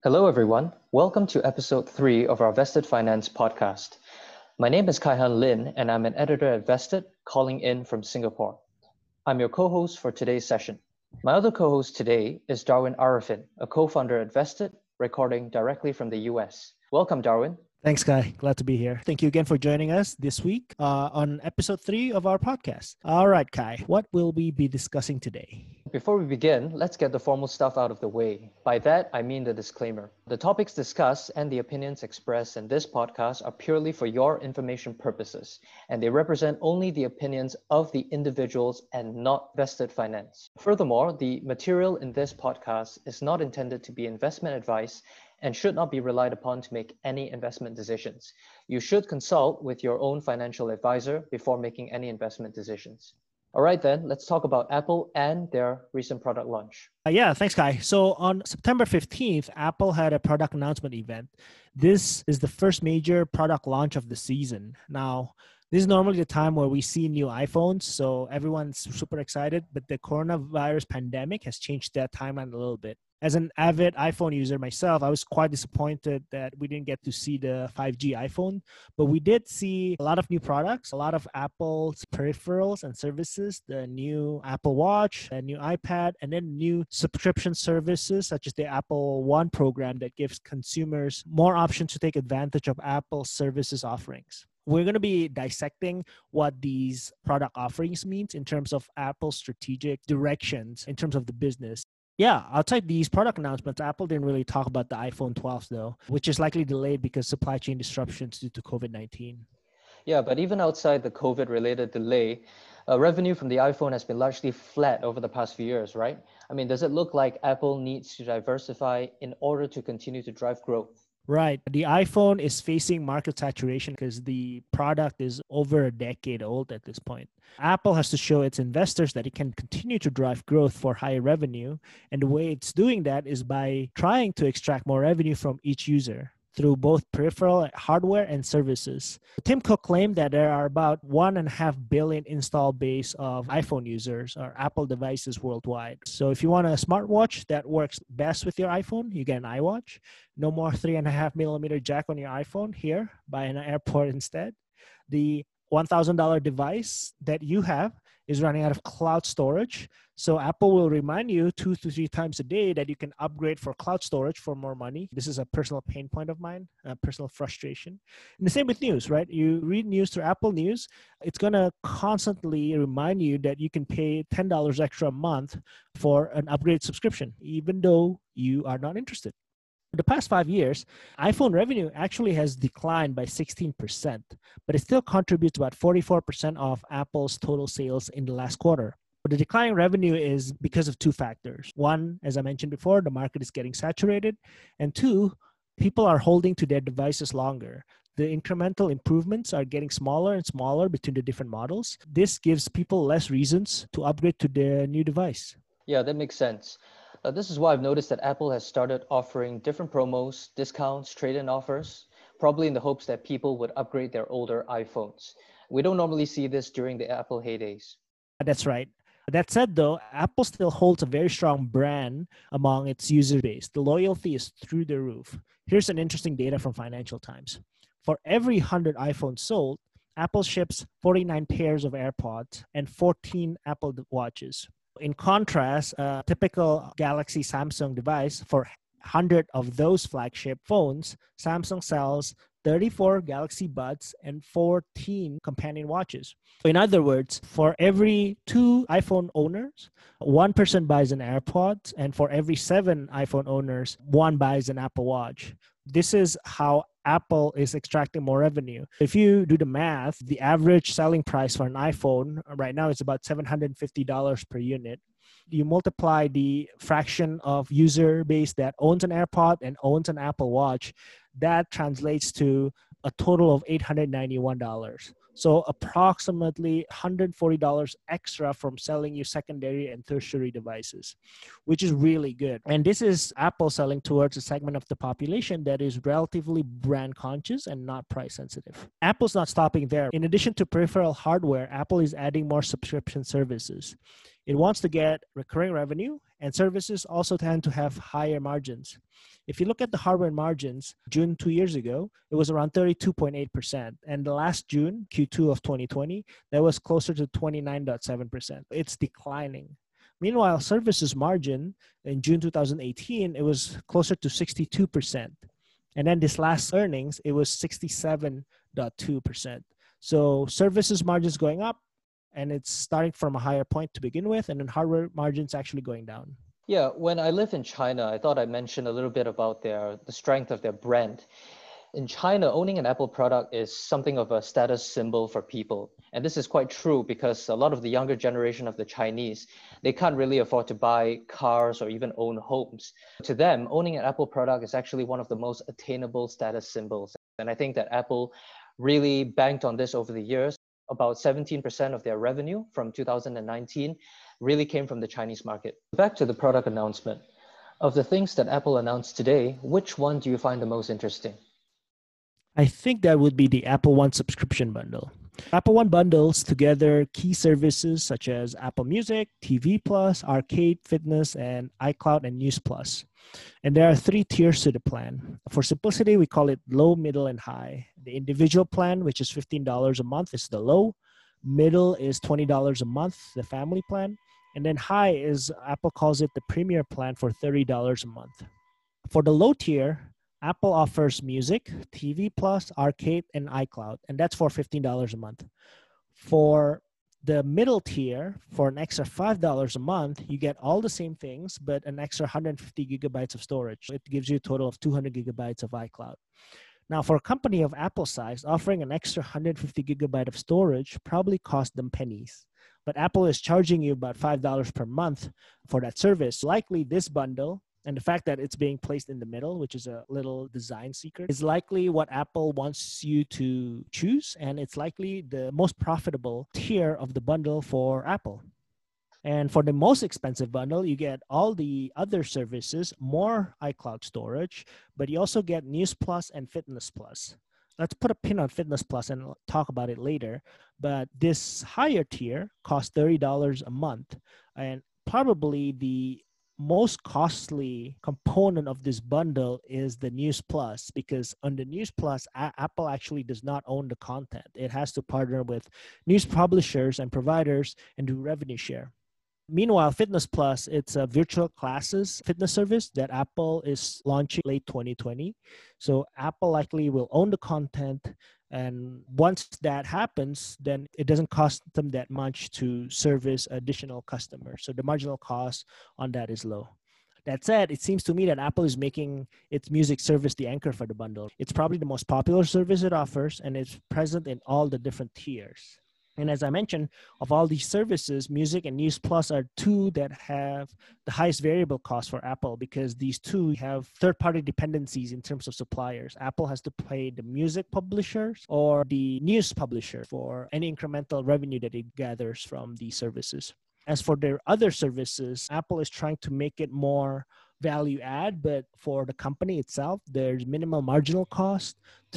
Hello, everyone. Welcome to episode 3 of our Vested Finance podcast. My name is Kaihan Lin, and I'm an editor at Vested, calling in from Singapore. I'm your co-host for today's session. My other co-host today is Darwin Arifin, a co-founder at Vested, recording directly from the US. Welcome, Darwin. Thanks, Kai. Glad to be here. Thank you again for joining us this week on episode 3 of our podcast. All right, Kai, what will we be discussing today? Before we begin, let's get the formal stuff out of the way. By that, I mean the disclaimer. The topics discussed and the opinions expressed in this podcast are purely for your information purposes, and they represent only the opinions of the individuals and not Vested Finance. Furthermore, the material in this podcast is not intended to be investment advice and should not be relied upon to make any investment decisions. You should consult with your own financial advisor before making any investment decisions. All right, then, let's talk about Apple and their recent product launch. Thanks, Kai. So on September 15th, Apple had a product announcement event. This is the first major product launch of the season. Now, this is normally the time where we see new iPhones, so everyone's super excited, but the coronavirus pandemic has changed that timeline a little bit. As an avid iPhone user myself, I was quite disappointed that we didn't get to see the 5G iPhone, but we did see a lot of new products, a lot of Apple's peripherals and services, the new Apple Watch, a new iPad, and then new subscription services such as the Apple One program that gives consumers more options to take advantage of Apple's services offerings. We're going to be dissecting what these product offerings means in terms of Apple's strategic directions in terms of the business. Yeah, outside these product announcements, Apple didn't really talk about the iPhone 12 though, which is likely delayed because supply chain disruptions due to COVID-19. Yeah, but even outside the COVID-related delay, revenue from the iPhone has been largely flat over the past few years, right? I mean, does it look like Apple needs to diversify in order to continue to drive growth? Right. The iPhone is facing market saturation because the product is over a decade old at this point. Apple has to show its investors that it can continue to drive growth for higher revenue. And the way it's doing that is by trying to extract more revenue from each user through both peripheral hardware and services. Tim Cook claimed that there are about 1.5 billion install base of iPhone users or Apple devices worldwide. So if you want a smartwatch that works best with your iPhone, you get an iWatch. No more 3.5 millimeter jack on your iPhone. Here, buy an AirPort instead. The $1,000 device that you have is running out of cloud storage. So Apple will remind you 2 to 3 times a day that you can upgrade for cloud storage for more money. This is a personal pain point of mine, a personal frustration. And the same with news, right? You read news through Apple News. It's going to constantly remind you that you can pay $10 extra a month for an upgrade subscription, even though you are not interested. The past 5 years, iPhone revenue actually has declined by 16%, but it still contributes about 44% of Apple's total sales in the last quarter. The declining revenue is because of 2 factors. One, as I mentioned before, the market is getting saturated. And 2, people are holding to their devices longer. The incremental improvements are getting smaller and smaller between the different models. This gives people less reasons to upgrade to their new device. Yeah, that makes sense. This is why I've noticed that Apple has started offering different promos, discounts, trade-in offers, probably in the hopes that people would upgrade their older iPhones. We don't normally see this during the Apple heydays. That's right. That said, though, Apple still holds a very strong brand among its user base. The loyalty is through the roof. Here's an interesting data from Financial Times. For every 100 iPhones sold, Apple ships 49 pairs of AirPods and 14 Apple Watches. In contrast, a typical Galaxy Samsung device, for 100 of those flagship phones, Samsung sells 34 Galaxy Buds and 14 companion watches. In other words, for every 2 iPhone owners, 1 person buys an AirPods, and for every 7 iPhone owners, 1 buys an Apple Watch. This is how Apple is extracting more revenue. If you do the math, the average selling price for an iPhone right now is about $750 per unit. You multiply the fraction of user base that owns an AirPod and owns an Apple Watch, that translates to a total of $891. So approximately $140 extra from selling you secondary and tertiary devices, which is really good. And this is Apple selling towards a segment of the population that is relatively brand conscious and not price sensitive. Apple's not stopping there. In addition to peripheral hardware, Apple is adding more subscription services. It wants to get recurring revenue, and services also tend to have higher margins. If you look at the hardware margins, June 2 years ago, it was around 32.8%. And the last June, Q2 of 2020, that was closer to 29.7%. It's declining. Meanwhile, services margin in June 2018, it was closer to 62%. And then this last earnings, it was 67.2%. So services margins going up, and it's starting from a higher point to begin with, and then hardware margins actually going down. Yeah, when I lived in China, I thought I'd mention a little bit about the strength of their brand. In China, owning an Apple product is something of a status symbol for people. And this is quite true because a lot of the younger generation of the Chinese, they can't really afford to buy cars or even own homes. To them, owning an Apple product is actually one of the most attainable status symbols. And I think that Apple really banked on this over the years. About 17% of their revenue from 2019 really came from the Chinese market. Back to the product announcement. Of the things that Apple announced today, which one do you find the most interesting? I think that would be the Apple One subscription bundle. Apple One bundles together key services such as Apple Music, TV Plus, Arcade, Fitness, and iCloud and News Plus. And there are 3 tiers to the plan. For simplicity, we call it low, middle, and high. The individual plan, which is $15 a month, is the low. Middle is $20 a month, the family plan. And then high is, Apple calls it the premier plan for $30 a month. For the low tier, Apple offers Music, TV Plus, Arcade, and iCloud, and that's for $15 a month. For the middle tier, for an extra $5 a month, you get all the same things, but an extra 150 gigabytes of storage. It gives you a total of 200 gigabytes of iCloud. Now, for a company of Apple size, offering an extra 150 gigabyte of storage probably cost them pennies. But Apple is charging you about $5 per month for that service. Likely this bundle, and the fact that it's being placed in the middle, which is a little design secret, is likely what Apple wants you to choose. And it's likely the most profitable tier of the bundle for Apple. And for the most expensive bundle, you get all the other services, more iCloud storage, but you also get News Plus and Fitness Plus. Let's put a pin on Fitness Plus and talk about it later. But this higher tier costs $30 a month. And probably the most costly component of this bundle is the News Plus, because on the News Plus, Apple actually does not own the content. It has to partner with news publishers and providers and do revenue share. Meanwhile, Fitness Plus, it's a virtual classes fitness service that Apple is launching late 2020. So Apple likely will own the content. And once that happens, then it doesn't cost them that much to service additional customers. So the marginal cost on that is low. That said, it seems to me that Apple is making its music service the anchor for the bundle. It's probably the most popular service it offers, and it's present in all the different tiers. And as I mentioned, of all these services, Music and News Plus are 2 that have the highest variable cost for Apple, because these 2 have third-party dependencies in terms of suppliers. Apple has to pay the music publishers or the news publisher for any incremental revenue that it gathers from these services. As for their other services, Apple is trying to make it more value add, but for the company itself, there's minimal marginal cost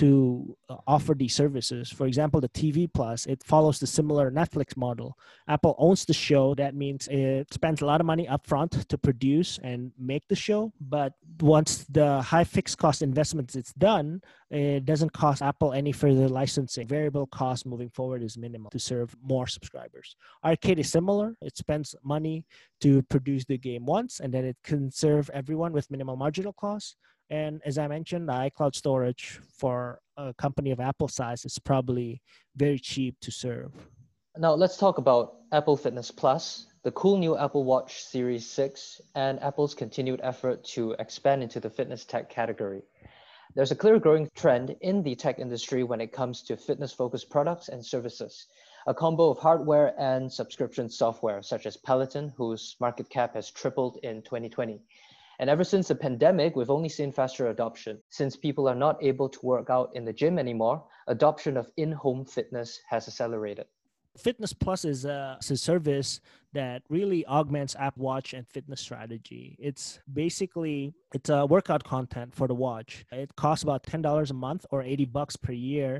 to offer these services. For example, the TV Plus, it follows the similar Netflix model. Apple owns the show. That means it spends a lot of money upfront to produce and make the show. But once the high fixed cost investments is done, it doesn't cost Apple any further licensing. Variable cost moving forward is minimal to serve more subscribers. Arcade is similar. It spends money to produce the game once, and then it can serve everyone with minimal marginal cost. And as I mentioned, the iCloud storage for a company of Apple size is probably very cheap to serve. Now let's talk about Apple Fitness Plus, the cool new Apple Watch Series 6, and Apple's continued effort to expand into the fitness tech category. There's a clear growing trend in the tech industry when it comes to fitness-focused products and services. A combo of hardware and subscription software, such as Peloton, whose market cap has tripled in 2020. And ever since the pandemic, we've only seen faster adoption. Since people are not able to work out in the gym anymore, adoption of in-home fitness has accelerated. Fitness Plus is a service that really augments Apple Watch and fitness strategy. It's a workout content for the watch. It costs about $10 a month or $80 per year.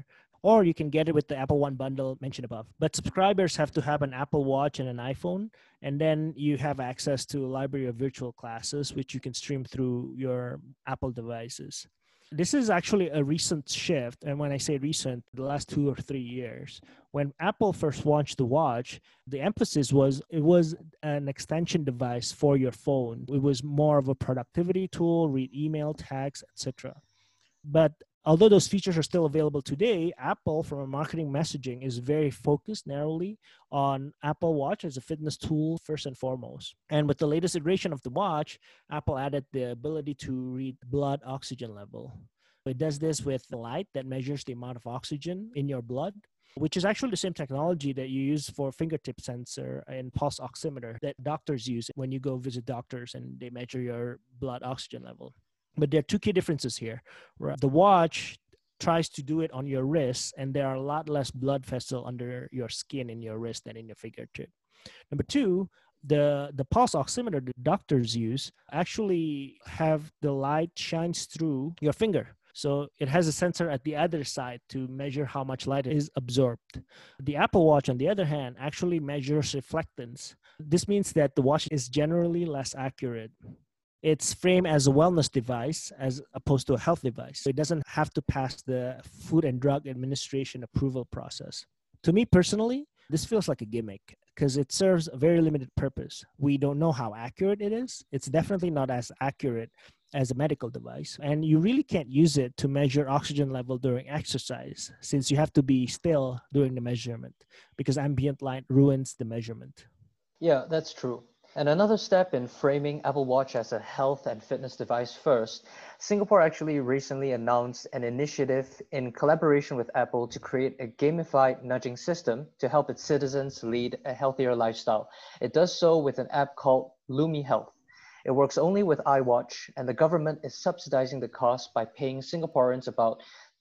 or you can get it with the Apple One bundle mentioned above. But subscribers have to have an Apple Watch and an iPhone, and then you have access to a library of virtual classes, which you can stream through your Apple devices. This is actually a recent shift. And when I say recent, the last 2 or 3 years, when Apple first launched the watch, the emphasis was it was an extension device for your phone. It was more of a productivity tool, read email, text, etc. But although those features are still available today, Apple, from a marketing messaging, is very focused narrowly on Apple Watch as a fitness tool first and foremost. And with the latest iteration of the watch, Apple added the ability to read blood oxygen level. It does this with the light that measures the amount of oxygen in your blood, which is actually the same technology that you use for fingertip sensor and pulse oximeter that doctors use when you go visit doctors and they measure your blood oxygen level. But there are two key differences here. The watch tries to do it on your wrist, and there are a lot less blood vessel under your skin in your wrist than in your fingertip. Number two, the pulse oximeter the doctors use actually have the light shines through your finger. So it has a sensor at the other side to measure how much light is absorbed. The Apple Watch, on the other hand, actually measures reflectance. This means that the watch is generally less accurate. It's framed as a wellness device as opposed to a health device. So it doesn't have to pass the Food and Drug Administration approval process. To me personally, this feels like a gimmick because it serves a very limited purpose. We don't know how accurate it is. It's definitely not as accurate as a medical device. And you really can't use it to measure oxygen level during exercise since you have to be still during the measurement because ambient light ruins the measurement. Yeah, that's true. And another step in framing Apple Watch as a health and fitness device first, Singapore actually recently announced an initiative in collaboration with Apple to create a gamified nudging system to help its citizens lead a healthier lifestyle. It does so with an app called Lumi Health. It works only with iWatch, and the government is subsidizing the cost by paying Singaporeans about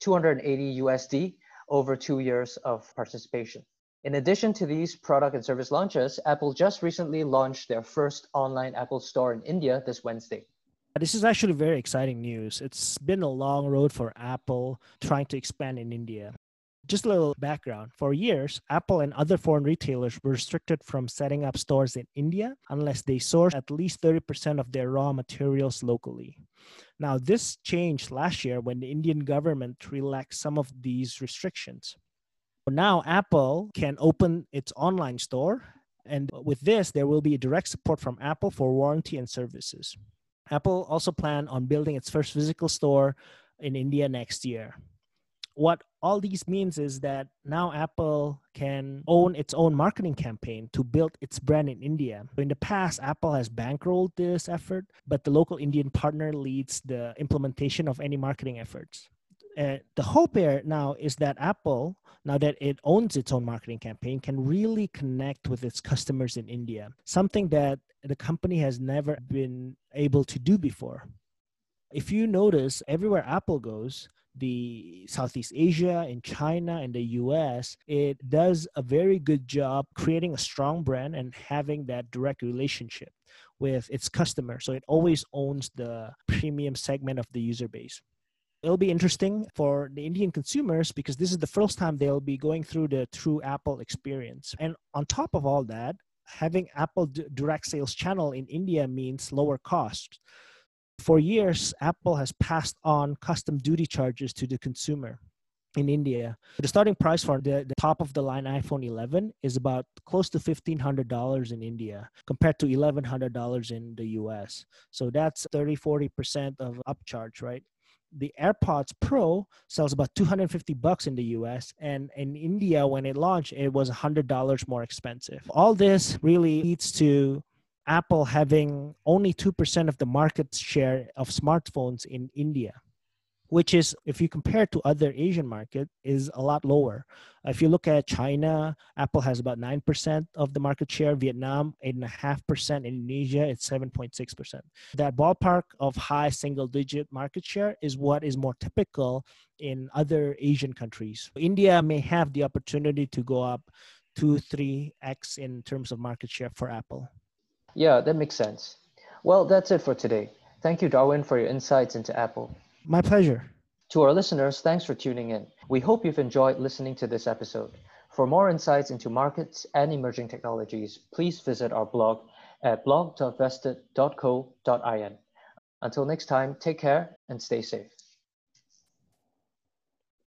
280 USD over 2 years of participation. In addition to these product and service launches, Apple just recently launched their first online Apple Store in India this Wednesday. This is actually very exciting news. It's been a long road for Apple trying to expand in India. Just a little background. For years, Apple and other foreign retailers were restricted from setting up stores in India unless they source at least 30% of their raw materials locally. Now, this changed last year when the Indian government relaxed some of these restrictions. Now Apple can open its online store, and with this, there will be direct support from Apple for warranty and services. Apple also plans on building its first physical store in India next year. What all these means is that now Apple can own its own marketing campaign to build its brand in India. In the past, Apple has bankrolled this effort, but the local Indian partner leads the implementation of any marketing efforts. The hope here now is that Apple, now that it owns its own marketing campaign, can really connect with its customers in India, something that the company has never been able to do before. If you notice, everywhere Apple goes, the Southeast Asia, in China, and the US, it does a very good job creating a strong brand and having that direct relationship with its customer. So it always owns the premium segment of the user base. It'll be interesting for the Indian consumers because this is the first time they'll be going through the true Apple experience. And on top of all that, having Apple direct sales channel in India means lower costs. For years, Apple has passed on custom duty charges to the consumer in India. The starting price for the top of the line iPhone 11 is about close to $1,500 in India compared to $1,100 in the US. So that's 30-40% of upcharge, right? The AirPods Pro sells about $250 in the US, and in India, when it launched, it was $100 more expensive. All this really leads to Apple having only 2% of the market share of smartphones in India, which is, if you compare to other Asian market, is a lot lower. If you look at China, Apple has about 9% of the market share. Vietnam, 8.5%. Indonesia, it's 7.6%. That ballpark of high single-digit market share is what is more typical in other Asian countries. India may have the opportunity to go up 2-3x in terms of market share for Apple. Yeah, that makes sense. Well, that's it for today. Thank you, Darwin, for your insights into Apple. My pleasure. To our listeners, thanks for tuning in. We hope you've enjoyed listening to this episode. For more insights into markets and emerging technologies, please visit our blog at blog.vested.co.in. Until next time, take care and stay safe.